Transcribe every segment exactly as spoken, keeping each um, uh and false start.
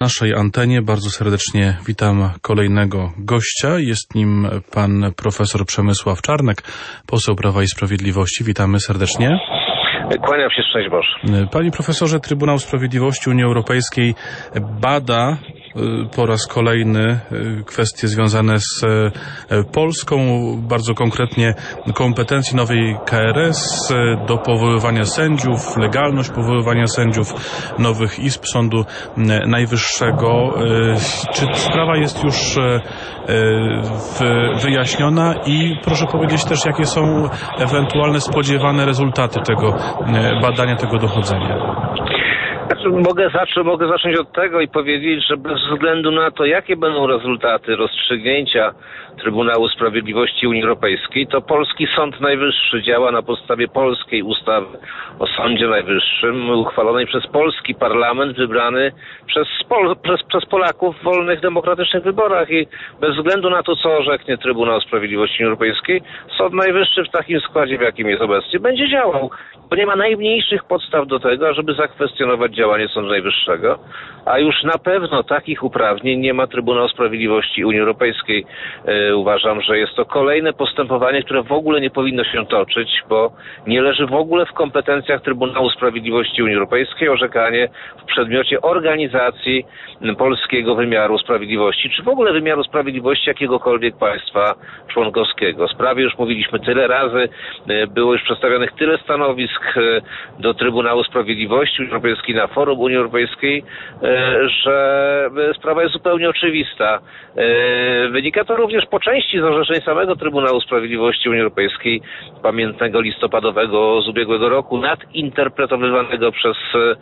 naszej antenie. Bardzo serdecznie witam kolejnego gościa. Jest nim pan profesor Przemysław Czarnek, poseł Prawa i Sprawiedliwości. Witamy serdecznie. Kłaniam się, szczęść Boże. Panie profesorze, Trybunał Sprawiedliwości Unii Europejskiej bada po raz kolejny kwestie związane z Polską, bardzo konkretnie kompetencji nowej K R S do powoływania sędziów, legalność powoływania sędziów, nowych izb Sądu Najwyższego. Czy sprawa jest już wyjaśniona i proszę powiedzieć też, jakie są ewentualne spodziewane rezultaty tego badania, tego dochodzenia? Mogę, zacząć, mogę zacząć od tego i powiedzieć, że bez względu na to, jakie będą rezultaty rozstrzygnięcia Trybunału Sprawiedliwości Unii Europejskiej, to polski Sąd Najwyższy działa na podstawie polskiej ustawy o Sądzie Najwyższym, uchwalonej przez polski parlament, wybrany przez, Pol, przez, przez Polaków w wolnych, demokratycznych wyborach i bez względu na to, co orzeknie Trybunał Sprawiedliwości Unii Europejskiej, Sąd Najwyższy w takim składzie, w jakim jest obecnie, będzie działał, bo nie ma najmniejszych podstaw do tego, ażeby zakwestionować działanie Sądu Najwyższego, a już na pewno takich uprawnień nie ma Trybunał Sprawiedliwości Unii Europejskiej. E, uważam, że jest to kolejne postępowanie, które w ogóle nie powinno się toczyć, bo nie leży w ogóle w kompetencjach Trybunału Sprawiedliwości Unii Europejskiej orzekanie w przedmiocie organizacji polskiego wymiaru sprawiedliwości, czy w ogóle wymiaru sprawiedliwości jakiegokolwiek państwa członkowskiego. Sprawie już mówiliśmy tyle razy, e, było już przedstawionych tyle stanowisk e, do Trybunału Sprawiedliwości Unii Europejskiej na forum Unii Europejskiej, że sprawa jest zupełnie oczywista. Wynika to również po części z orzeczeń samego Trybunału Sprawiedliwości Unii Europejskiej, pamiętnego listopadowego z ubiegłego roku, nadinterpretowywanego przez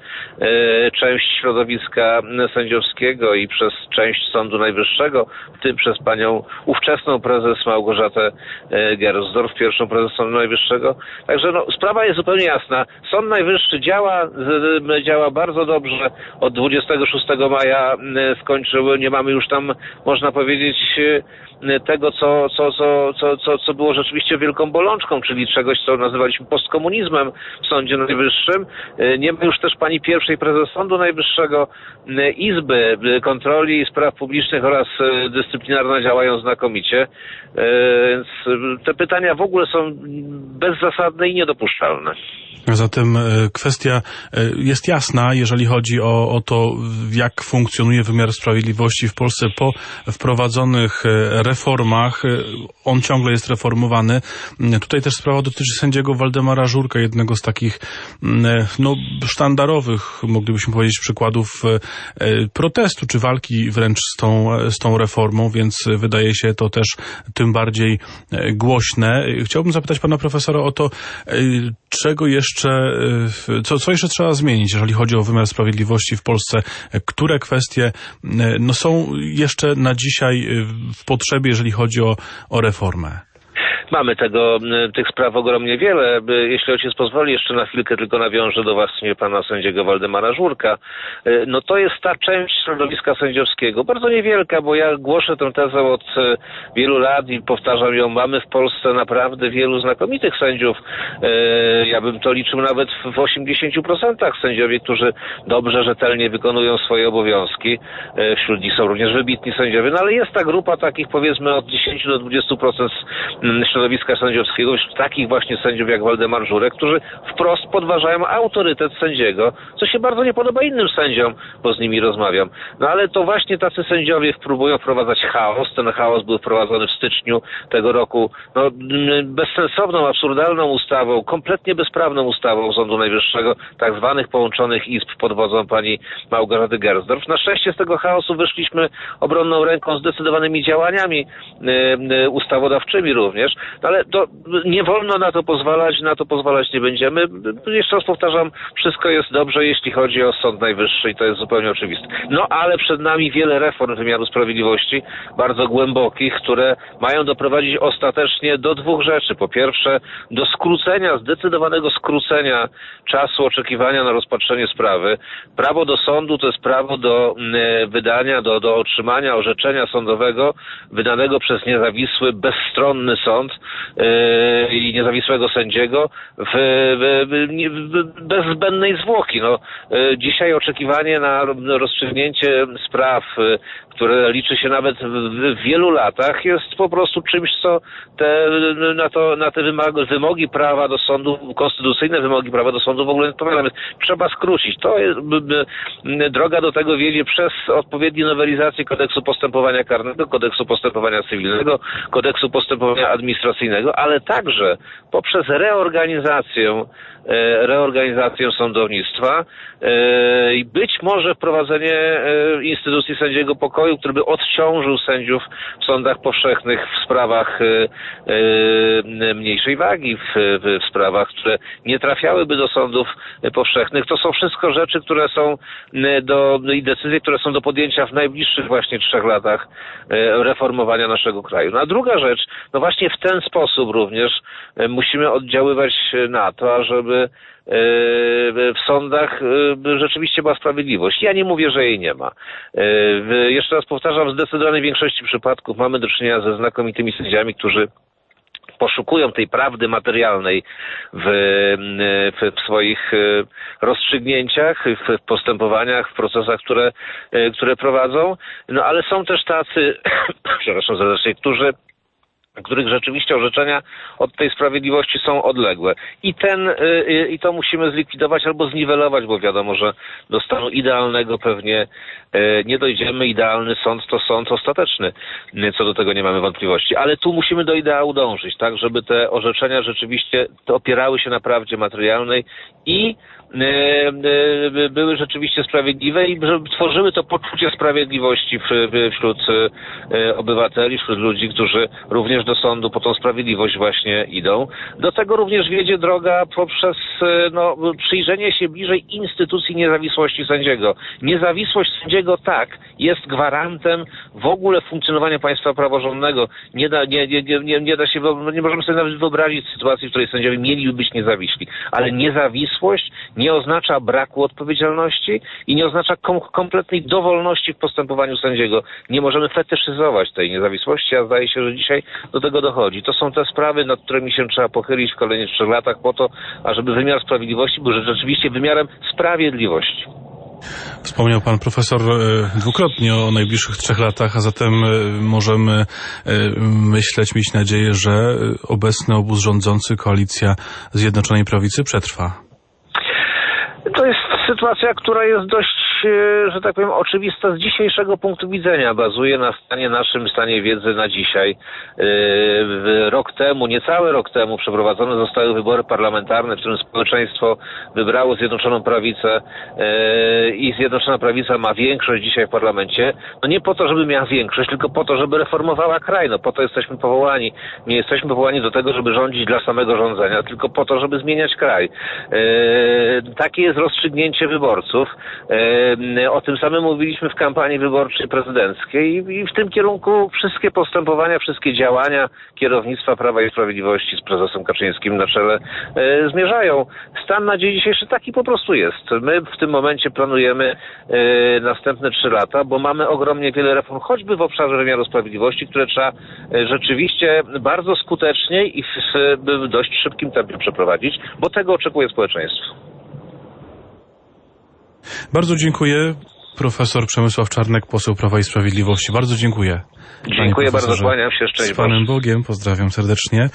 część środowiska sędziowskiego i przez część Sądu Najwyższego, w tym przez panią ówczesną prezes Małgorzatę Gersdorf, pierwszą prezes Sądu Najwyższego. Także no, sprawa jest zupełnie jasna. Sąd Najwyższy działa, działa bardzo dobrze. Od dwudziestego szóstego maja skończył, nie mamy już tam, można powiedzieć, tego, co, co, co, co, co, co było rzeczywiście wielką bolączką, czyli czegoś, co nazywaliśmy postkomunizmem w Sądzie Najwyższym. Nie ma już też pani pierwszej prezes Sądu Najwyższego. Izby kontroli spraw publicznych oraz dyscyplinarna działają znakomicie. Więc te pytania w ogóle są bezzasadne i niedopuszczalne. Zatem kwestia jest jasna, jeżeli chodzi o, o to, jak funkcjonuje wymiar sprawiedliwości w Polsce po wprowadzonych reformach. On ciągle jest reformowany. Tutaj też sprawa dotyczy sędziego Waldemara Żurka, jednego z takich no, sztandarowych, moglibyśmy powiedzieć, przykładów protestu czy walki wręcz z tą, z tą reformą, więc wydaje się to też tym bardziej głośne. Chciałbym zapytać pana profesora o to, czego jeszcze Co, co jeszcze trzeba zmienić, jeżeli chodzi o wymiar sprawiedliwości w Polsce? Które kwestie no, są jeszcze na dzisiaj w potrzebie, jeżeli chodzi o, o reformę? Mamy tego, tych spraw ogromnie wiele. Jeśli ojciec pozwoli, jeszcze na chwilkę tylko nawiążę do właśnie pana sędziego Waldemara Żurka. No to jest ta część środowiska sędziowskiego, bardzo niewielka, bo ja głoszę tę tezę od wielu lat i powtarzam ją. Mamy w Polsce naprawdę wielu znakomitych sędziów. Ja bym to liczył nawet w osiemdziesięciu procentach sędziowie, którzy dobrze, rzetelnie wykonują swoje obowiązki. Wśród nich są również wybitni sędziowie, no ale jest ta grupa takich, powiedzmy, od dziesięciu do dwudziestu procent środowiska sędziowskiego, wśród takich właśnie sędziów jak Waldemar Żurek, którzy wprost podważają autorytet sędziego, co się bardzo nie podoba innym sędziom, bo z nimi rozmawiam. No ale to właśnie tacy sędziowie próbują wprowadzać chaos. Ten chaos był wprowadzony w styczniu tego roku no, bezsensowną, absurdalną ustawą, kompletnie bezprawną ustawą Sądu Najwyższego, tak zwanych połączonych izb pod wodzą pani Małgorzaty Gersdorf. Na szczęście z tego chaosu wyszliśmy obronną ręką, zdecydowanymi działaniami yy, ustawodawczymi również. No ale to nie wolno na to pozwalać, na to pozwalać nie będziemy. Jeszcze raz powtarzam, wszystko jest dobrze, jeśli chodzi o Sąd Najwyższy i to jest zupełnie oczywiste. No ale przed nami wiele reform wymiaru sprawiedliwości, bardzo głębokich, które mają doprowadzić ostatecznie do dwóch rzeczy. Po pierwsze, do skrócenia, zdecydowanego skrócenia czasu oczekiwania na rozpatrzenie sprawy. Prawo do sądu to jest prawo do wydania, do, do otrzymania orzeczenia sądowego wydanego przez niezawisły, bezstronny sąd, yy, i niezawisłego sędziego w, w, w, bez zbędnej zwłoki. No, yy, dzisiaj oczekiwanie na rozstrzygnięcie spraw, yy, które liczy się nawet w, w wielu latach, jest po prostu czymś, co te, na, to, na te wymogi, wymogi prawa do sądu, konstytucyjne wymogi prawa do sądu w ogóle nie odpowiada. Więc trzeba skrócić. To jest, b, b, droga do tego wiedzie przez odpowiednie nowelizacje kodeksu postępowania karnego, kodeksu postępowania cywilnego, kodeksu postępowania administracyjnego, ale także poprzez reorganizację reorganizację sądownictwa i być może wprowadzenie instytucji sędziego pokoju, który by odciążył sędziów w sądach powszechnych w sprawach mniejszej wagi, w, w sprawach, które nie trafiałyby do sądów powszechnych. To są wszystko rzeczy, które są do, i decyzje, które są do podjęcia w najbliższych właśnie trzech latach reformowania naszego kraju. No a druga rzecz, no właśnie w ten sposób również musimy oddziaływać na to, ażeby w sądach rzeczywiście była sprawiedliwość. Ja nie mówię, że jej nie ma. Jeszcze raz powtarzam, w zdecydowanej większości przypadków mamy do czynienia ze znakomitymi sędziami, którzy poszukują tej prawdy materialnej w, w, w swoich rozstrzygnięciach, w postępowaniach, w procesach, które, które prowadzą. No ale są też tacy, przepraszam serdecznie, którzy których rzeczywiście orzeczenia od tej sprawiedliwości są odległe. I ten, i to musimy zlikwidować albo zniwelować, bo wiadomo, że do stanu idealnego pewnie nie dojdziemy. Idealny sąd to sąd ostateczny. Co do tego nie mamy wątpliwości. Ale tu musimy do ideału dążyć, tak, żeby te orzeczenia rzeczywiście opierały się na prawdzie materialnej i były rzeczywiście sprawiedliwe i żeby tworzyły to poczucie sprawiedliwości wśród obywateli, wśród ludzi, którzy również do sądu po tą sprawiedliwość właśnie idą. Do tego również wiedzie droga poprzez no, przyjrzenie się bliżej instytucji niezawisłości sędziego. Niezawisłość sędziego, tak, jest gwarantem w ogóle funkcjonowania państwa praworządnego. Nie da, nie, nie, nie, nie da się, nie możemy sobie nawet wyobrazić sytuacji, w której sędziowie mieliby być niezawiśli. Ale niezawisłość nie oznacza braku odpowiedzialności i nie oznacza kom- kompletnej dowolności w postępowaniu sędziego. Nie możemy fetyszyzować tej niezawisłości, a zdaje się, że dzisiaj do tego dochodzi. To są te sprawy, nad którymi się trzeba pochylić w kolejnych trzech latach po to, ażeby wymiar sprawiedliwości był rzeczywiście wymiarem sprawiedliwości. Wspomniał pan profesor dwukrotnie o najbliższych trzech latach, a zatem możemy myśleć, mieć nadzieję, że obecny obóz rządzący, koalicja Zjednoczonej Prawicy przetrwa. To jest sytuacja, która jest dość, że tak powiem, oczywista z dzisiejszego punktu widzenia. Bazuje na stanie naszym, stanie wiedzy na dzisiaj. Rok temu, niecały rok temu przeprowadzone zostały wybory parlamentarne, w którym społeczeństwo wybrało Zjednoczoną Prawicę i Zjednoczona Prawica ma większość dzisiaj w parlamencie. No nie po to, żeby miała większość, tylko po to, żeby reformowała kraj. No po to jesteśmy powołani. Nie jesteśmy powołani do tego, żeby rządzić dla samego rządzenia, tylko po to, żeby zmieniać kraj. Takie jest rozstrzygnięcie wyborców. O tym samym mówiliśmy w kampanii wyborczej prezydenckiej i w tym kierunku wszystkie postępowania, wszystkie działania kierownictwa Prawa i Sprawiedliwości z prezesem Kaczyńskim na czele zmierzają. Stan na dzień dzisiejszy taki po prostu jest. My w tym momencie planujemy następne trzy lata, bo mamy ogromnie wiele reform, choćby w obszarze wymiaru sprawiedliwości, które trzeba rzeczywiście bardzo skutecznie i w dość szybkim tempie przeprowadzić, bo tego oczekuje społeczeństwo. Bardzo dziękuję. Profesor Przemysław Czarnek, poseł Prawa i Sprawiedliwości. Bardzo dziękuję. Dziękuję bardzo, kłaniam się, szczęść Boże. Z Panem Bogiem, pozdrawiam serdecznie.